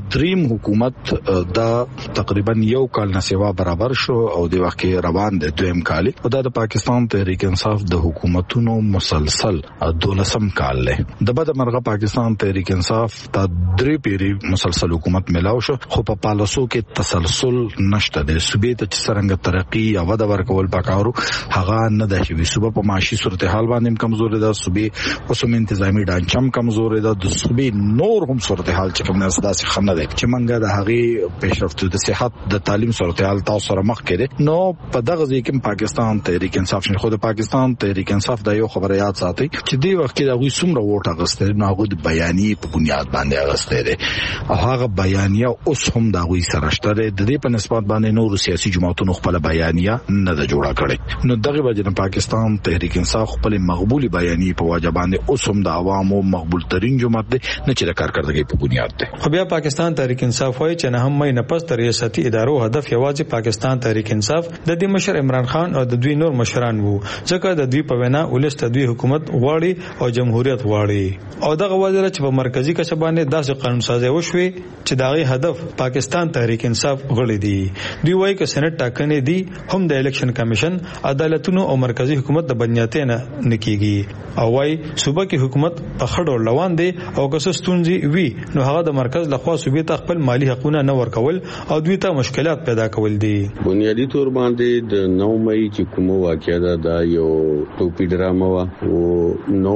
د دریم حکومت دا تقریبا یو کال نه سیوا برابر شو او د وخت روان د دویم کال او دا د پاکستان تحریک انصاف د حکومتونو مسلسل دولسم کال له د بد مرغه پاکستان تحریک انصاف د درې پیری مسلسل حکومت ملاو شو خو په پالیسو کې تسلسل نشته د صوبې ته څنګه ترقی او د ورکول پکارو هغه نه د شوی صوبې په معاشي صورتحال باندې کمزوري ده صوبې اوسم انتظامی ډانچم کمزوري ده د صوبې نور هم صورتحال چې کوم نه داسې خنه ده چې منګه د هغه پیشرفت د صحت د تعلیم صورتحال تاسو سره مخ کړي نو په دغه ځای کې پاکستان تحریک انصاف شنه خو د پاکستان تحریک انصاف د یو خبره یاد ساتي چې دی وخت کې دغه څومره ووټ اغسته نو هغه د بیانیه په بنیاد باندې اغسته دي او هغه بیانیه اوس هم دغه سره شته د دې په نسبت باندې نور سیاسي جماعتونو خپل بیانیه نه د جوړه کړي نو دغه وجه د پاکستان تحریک انصاف خپل مقبولي بیانیه په وجه باندې اوس هم د عوامو مقبول ترين جماعت دي نه چې د کارکړدګۍ په بنیاد دي خو بیا پاکستان تحریک انصاف وايي چې نه هم مې نه پس تر ریاستي ادارو هدف یوازې پاکستان تحریک انصاف د دې مشر عمران خان او د دوی نور مشران وو ځکه د دوی په وینا ولست دوی حکومت غواړي او جمهوریت غواړي او دغه وزیر چې په مرکزی کچه باندې داسې قانون سازي وشوي چې دغه هدف پاکستان تحریک انصاف غړي دي دوی وايي چې سېنات ټاکنې دي هم د الیکشن کمیشن عدالتونو او مرکزی حکومت د بنیاتې نه نکېږي او وايي صوبه کې حکومت په خړو روان دي او که څه ستونزې وي نو هغه د مرکز لخوا صوبې ته خپل مالی حقوقونه نه ورکول او دوی ته مشکلات پیدا کول دي بنیادی تور باندې د نو مې چې کوم واقعیا ده دا یو ټوپی ډراما وا او نو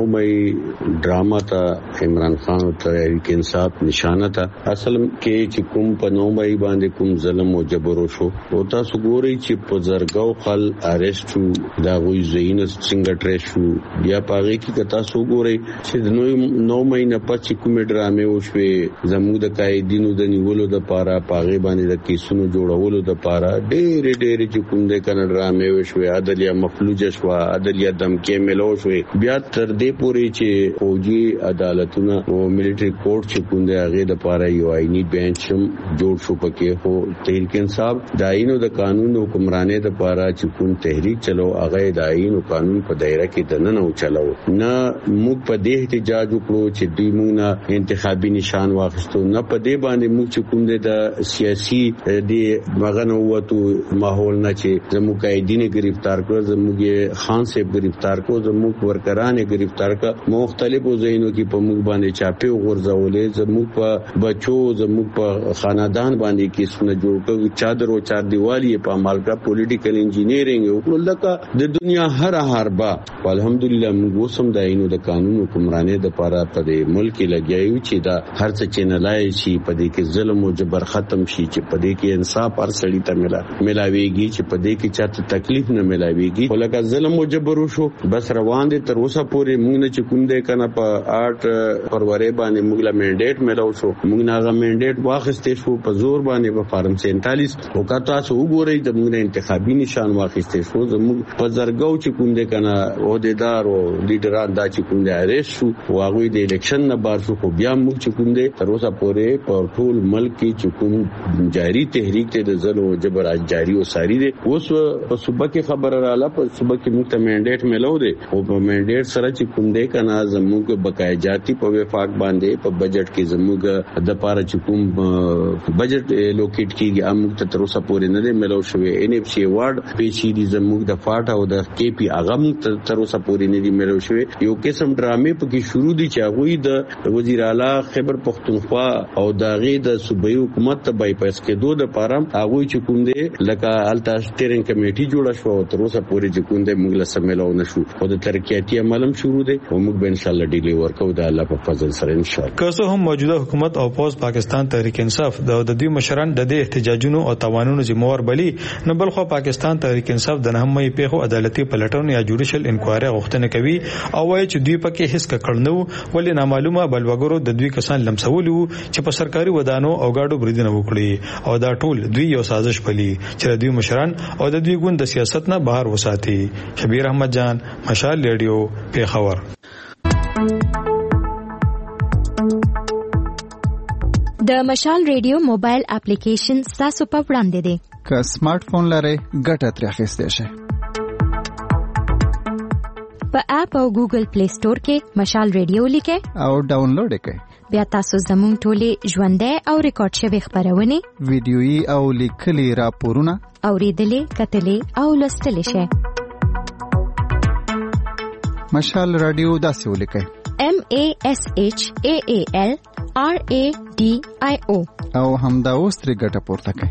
مې ډراما ته عمران خان او تحریک انصاف نشانه ده اصل کې چې کوم په نو مې باندې کوم ظلم او جبر وشو او تاسو ګورئ چې په زرګاو خل اریسټو دا غوي زین څنګه ټریس شو بیا پاره کې تاسو ګورئ چې نو نو مې نه پچ کوم ډرامې وشوي زموږ د قائدینو د نیولو د پاره پاره باندې د کیسونو جوړولو د پاره ډېر ډېر چې کوم د کنه ډرامې وشوي عدالیا مفلوج شو عدالیا دمکې ملو شوي بیا تر دې پوري چې فوجي عدالتونه او ملټری کورټ چې کوم د هغه د پاره یو آئینی بینچ جوړ شو پکې هو تحریک انصاف د آئینو د قانون حکمرانې د پاره چې کوم تحریک چلو هغه د آئین او قانون په دایره کې دننه او چلو نه موږ په دې احتجاج وکړو چې دوی مونږه انتخابي نشان واخستو نه په دې باندې موږ چې کوم د سیاسي د مغنه وته ماحول نه چې زموږ قائدین گرفتار کړ زموږ خان صاحب گرفتار کړ زموږ ورکران گرفتار کړ مختلفو ځایونو کې په موږ باندې چاپی غورځولې زموږ په بچو زموږ په خاندان باندې کې څونه جوړ کړ چادر او چار دیوالی په عمل کا پولیټیکل انجینیرینګ او لکه د دنیا هر هربا الحمدلله موږ سم د عینو د قانون حکمرانې د پاره په ملک لګیایو چې دا هر څه چې نه لای شي په دې کې ظلم او جبر ختم شي چې په دې کې انصاف هر سړی ته ملا ملاويږي چې په دې کې چاته تکلیف نه ملاويږي ولکه ظلم او جبر وشو بس روان دي تر اوسه پورې موږ نه چې کوم دې کنه په آټ فروری باندې موږ لا منډیټ ملاو شو موږ نه غو منډیټ واخستې شو په زور باندې په فارم سینتالیس او کاته سو وګورئ د موږ انتخابي نشان واخستې شو زموږ په زرګاو چې کوم دې کنه عہدیدار او لیډران دا چې کوم دې اریسټ شو واغوي د الیکشن نه بار شو خو بیا موږ چې کوم دې تر اوسه پورې په ټول ملک کې چې کوم جاری تحریک ته د ظلم او جبر جاری او ساری دي اوس په صوبه کې خبر رااله په صوبه کې موږ ته منډیټ ملو دي او په منډیټ سره چې کوم دې کنه زموږ بقای جاتی په وفاق باندې په بجټ کې زموږ د پاره چې کوم بجټ لوکیټ کیږي موږ ته تر اوسه پورې نه دی ملو شوی ان اف سی وارډ پیشي دي زموږ د فاټ او د کی پی اغم تر اوسه پورې نه دی ملو شوی یو قسم ډرامې په کې شروع دي چې هغه د وزیر اعلی خیبر پختونخوا او داغه د صوبایي حکومت ته بای پاس کېدو د پاره هغه چې کوم دی لکه الټا سټیرینګ کمیټي جوړه شو او تر اوسه پورې چې کوم دی موږ له سمېلو نشو او د ترقیاتي عملم شروع دی او موږ به ان شاء الله ډیلی ورکو د الله په فضل سره ان شاء الله که څه هم موجوده حکومت او پوز پاکستان تحریک انصاف د دوی مشران د دې احتجاجونو او توانونو ذمہوار بلی نه بل خو پاکستان تحریک انصاف د نهمې پیښو عدالتي پلټون یا جوډیشل انکوایري غوښتنه کوي او وايي چې دوی پکې هیڅ کړنو ولې نامعلومه بلوګرو د دوی کسان لمسولي چې په سرکاري ودانو او گاډو بریدنه وکړي او دا ټول دوی یو سازش پلی چې دوی مشران او د دوی ګوند د سیاست نه بهر وساتي. شبیر احمد جان، مشال ریډیو، پیښور. د مشال ریډیو موبایل اپلیکیشن تاسو په وړاندې دی. که سمارټ فون لرئ ګټه ترې اخیستئ شئ. په اپ او ګوګل پلی سٹور کې مشال ریډیو لیکه او ډاونلوډ کړئ. بیا تاسو زموږ ټولې ژوندۍ او ریکارډ شوی خبرونه ویډیويي او لیکلي راپورونه اوریدلې کتلې او لوستلې شئ. مشال رادیو داسې ولیکئ: M A S H A A L R A D I O او همدا اوس ترې ګټه پورته کړئ.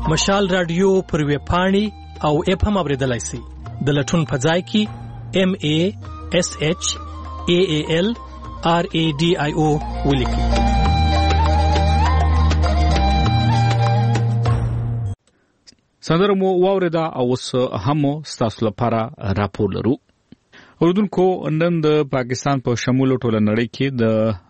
مشال رادیو پر ویب پاڼې او اپ هم اوریدلای شئ. د لټون په ځای کې ام ای اس ایچ ای ای ال آر ای ډي آی او ولیکئ. سندره مو واوریده او اوس هم ستاسو لپاره راپور لرو. اوردونکو نن د پاکستان په شمول ټوله نړۍ کې د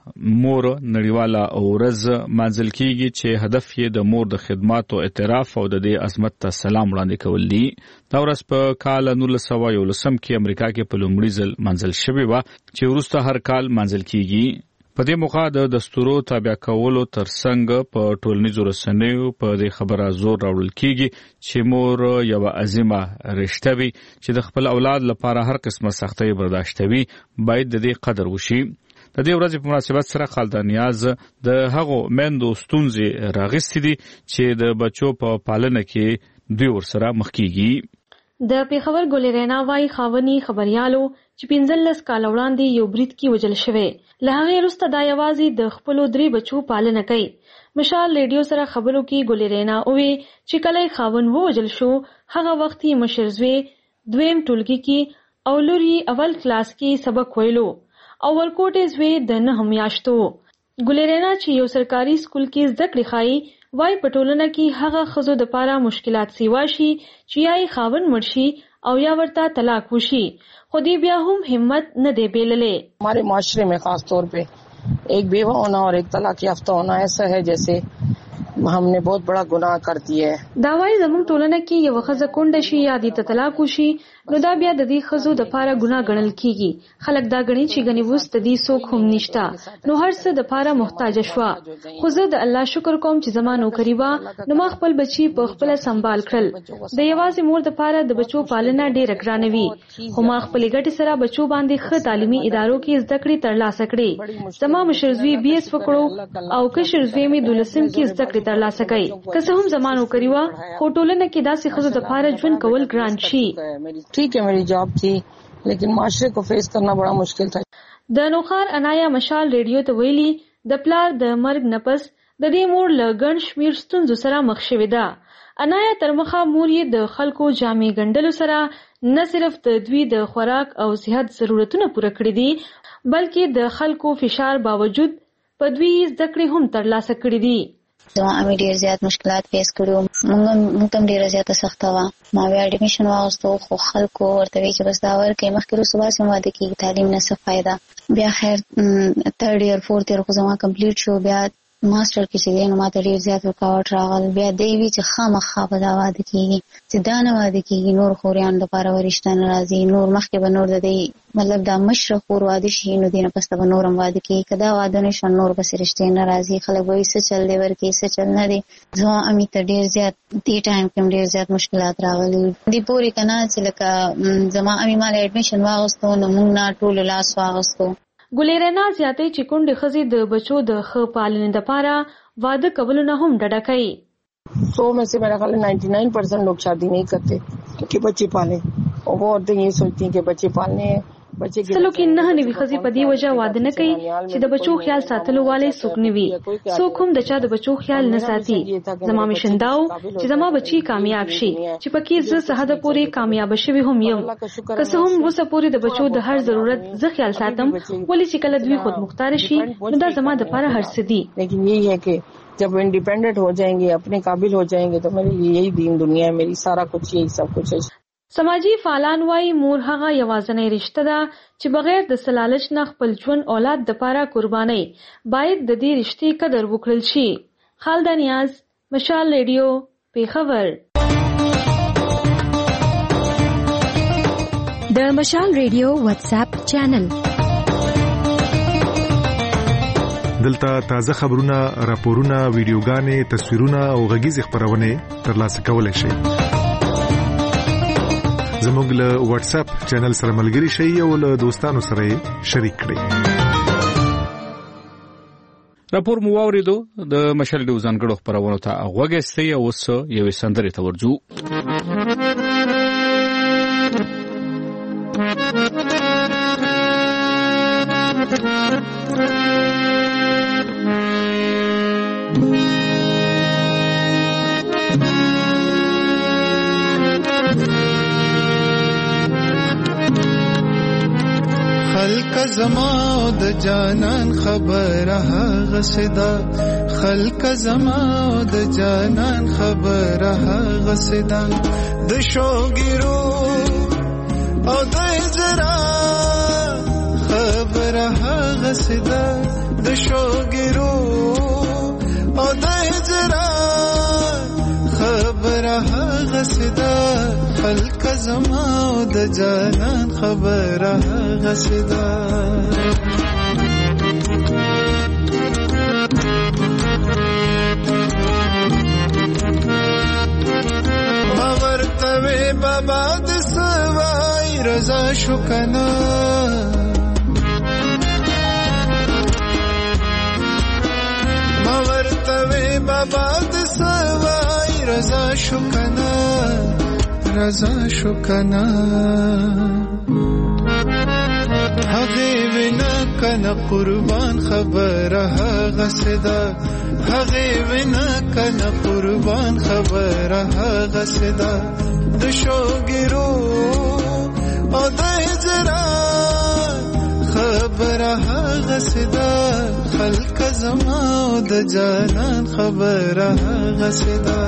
مور نړیواله ورځ منځل کیږي چې هدف یې د مور د خدماتو اعتراف او د دې عظمت ته سلام وړاندې کول دي. دا ورځ په کال نولس سوه یولسم کې امریکا کې په لومړي ځل منځل شوې وه چې وروسته هر کال منځل کیږي. په دې موخه د دستورو تابع کولو ترڅنګ په ټولنیزو رسنیو په دې خبره زور راوړل کیږي چې مور یو عظیمه رشته وي چې د خپل اولاد لپاره هر قسمه سختۍ برداشت کوي، باید د دې قدر وشي. د دې ورځې په مناسبت سره خالد نیاز د هغو میندو ستونزې راغستې دي چې د بچو په پالنه کې دوی ورسره مخ کیږي. د پیښور ګلرینا وايي خاوني خبريالو چې پنځلس کال وړاندې یو برید کې وژل شوی. له هغې وروسته دا یوازې د خپلو درې بچو پالنه کوي. مشال ریډیو سره خبرو کې ګلرینا وویل چې کله یې خاون ووژل شو هغه وخت یې مشر زوی دویم ټولګي کې او لور یې اول کلاس کې سبق ویلو او ورکوټې زوی د نهه میاشتو. ګلرینا چې یو سرکاري سکول کې زده کړې ښایي وای په ټولنه کې هغه ښځو دپاره مشکلات سیوا شي چې یا یې خاون مړ شي او یا ورته طلاق وشي، خو دې بیا هم همت نه دی بیللی. हमारे माशरे में खास तौर पे एक बेवा होना और एक तलाक याफ्ता होना ऐसा है जैसे हमने बहुत बड़ा गुनाह कर दिया है. دا وایي زموږ ټولنه کې یو ښځه کونډه شي یا دې ته طلاق وشي نو دا بیا د دې ښځو دپاره ګناه ګڼل کیږي. خلک دا ګڼي چې ګنې اوس د دې څوک هم نشته نو هر څه دپاره محتاجه شوه. خو زه د الله شکر کوم چې زما نوکري وه نو ما خپل بچي په خپله سنبال کړل. د یوازې مور دپاره د بچو پالنه ډېره ګرانه وي، خو ما خپلې ګټې سره بچو باندې ښه تعلیمي ادارو کې زده کړې ترلاسه کړې. زما مشر زوی بي ایس وکړو او کشر زوی مې دولسم کې زده کړې ترلاسه کوي. که څه هم زما نوکري وه خو ټولنه کې داسې ښځو دپاره ژوند کول ګران شي. ठीक है मेरी जॉब थी लेकिन माशरे को फेस करना बड़ा मुश्किल था. د نوخار انایا مشال ریډیو ته ویلي د پلار د مرګ نه پس د دې مور له ګڼ شمېر ستونزو سره مخ شوې ده. انایا تر مخه مور یې د خلکو جامې ګنډلو سره نه صرف د دوی د خوراک او صحت ضرورتونه پوره کړي دي بلکې د خلکو فشار باوجود په دوی زده کړې هم ترلاسه کړي دي. زما امي ډېر زیات مشکلات فیس کړو، موږ موږ هم ډېره زیاته سخته وه. ما بیا اډمیشن واغوستو خو خلکو ورته وایي چې بس دا ورکوي مخکې وروسته باسې هم واده کېږي تعلیم نه څه فایده. بیا خیر تھرډ ایئر فورث ایئر خو زما کمپلیټ شو، بیا ماسټر کې چې دی نو ماته ډېر زیات رکاوټ راغل. بیا دی وي چې خامخا به دا واده کېږي چې دا نه واده کېږي نور خوریانو دپاره به رشته نه راځي، نور مخکې به نور د دی مطلب دا مشره خور واده شي نو دې نه پسته به نور هم واده کېږي. که دا واده نه شو نور پسې رشتې نه راځي. خلک به وایي څه چل دی ورکوي څه چل نه دی. زما امي ته ډېر زیات دې ټایم کې هم ډېر زیات مشکلات راغلي دې پورې که نه چې لکه زما امي ما له اډمیشن واغوستو نو موږ نه ټولو لاس واغوستو. ګلرینا زیاتې چې کونډې ښځې د بچو د ښه پالنې دپاره واده کولو نه هم ډډه کوي. सौ में से मेरा ख्याल नाइन्टी नाइन परसेंट लोग शादी नहीं करते कि बच्चे पाले और वो औरतें ये सोचती हैं कि बच्चे पालने हैं. سلو کې نه نوي ښځې په دې وجه واده نه کوي چې د بچو خیال ساتلو والی څوک نه وي. څوک هم د چا د بچو خیال نه ساتي. زما مشن دا و چې زما بچي کامیاب شي چې پکې زه څه حده پورې کامیابه شوې هم یم. که څه هم اوسه پورې د بچو د هر ضرورت زه خیال ساتم ولې چې کله دوی خود مختاره شي نو دا زما دپاره هر څه دي. لیکن یہی ہے کہ जब इंडिपेंडेंट हो जाएंगे अपने काबिल हो जाएंगे तो मेरे लिए यही दीन दुनिया है, मेरी सारा कुछ यही सब कुछ है. سماجی فعالان وايي مور هغه یوازینۍ رشته ده چې بغیر د سلالچ نه خپل ژوند اولاد دپاره قرباني باید د دې رشتې قدر وکړل شي. خالد نیاز، مشال ریډیو، پیښور. د مشال ریډیو واتس اپ چینل دلته تازه خبرونه، راپورونه، ویډیوګانې، تصویرونه او غږیزې خبرونه ترلاسه کولای شئ. زموږ له واتس اپ چینل سره ملګري شئ او له دوستانو سره شریک کړئ. راپور مو واوریدو د مشال ډیو ځانګړو خبرونو ته غوږی او اوس یوې سندرې ته ورځو. زما د جانان خبره هغه صدا خلق زما د جانان خبره هغه صدا د شوګیرو او د هجرا خبره هغه صدا د شوګیرو او د هجرا خبره هغه صدا خلق زما د جانان خبره هغه صدا ما ورته بابا د سوای رضا شو کنا ما ورته بابا د سوای رضا شو کنا رضا شو کنا هغه وینا کنا قربان خبره هغه صدا هغه وینا کنا قربان خبره هغه صدا د شوګیرو او د هجرا خبره هغه صدا خلق زما د جانان خبره هغه صدا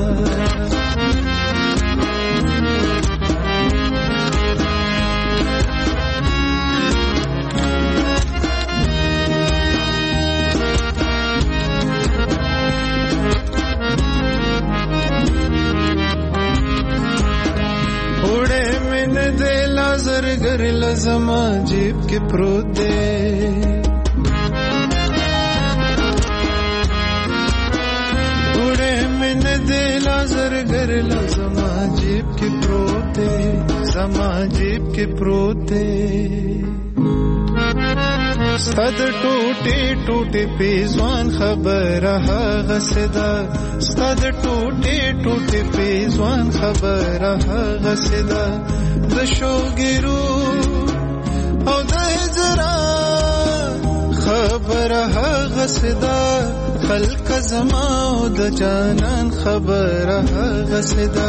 زرگر لزما جیب کے پروت دے اڑے من دلا زرگر لزما جیب کے پروت دے زما جیب کے پروت دے ستد ٹوٹے ٹوٹے پیزوان خبر هغه صدا ستد ټوټه ټوټه پیزوان خبر هغه صدا د شوګیرو او د هجرا خبر هغه صدا خلق زما او د جانان خبر هغه صدا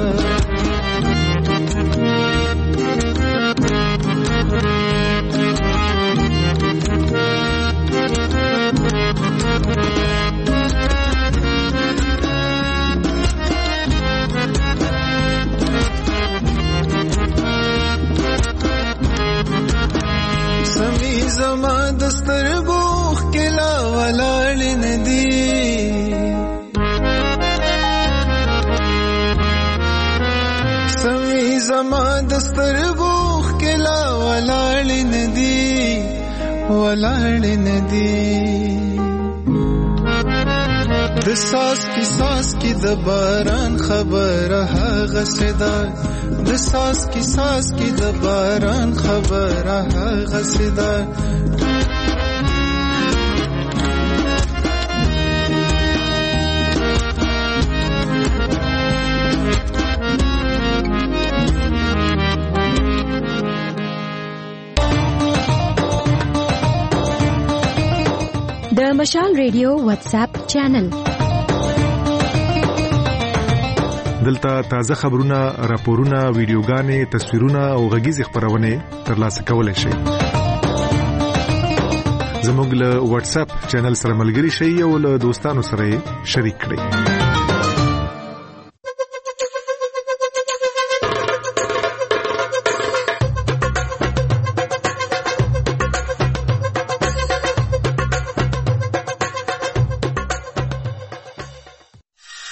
زما دسترګو خلا ولاړ ندی سمي زما دسترګو خلا ولاړ ندی ولاړ ندی د ساس کی ساس کی د باران خبر هغه صدا د ساس کی ساس کی د باران خبر هغه صدا د مشال ریډیو واتس اپ چینل دلته تازه خبرونه راپورونه ویډیوګانې تصویرونه او غږیز خبرونه ترلاسه کولای شئ زموږ له واتس اپ چینل سره ملګري شئ او له دوستانو سره شریک کړئ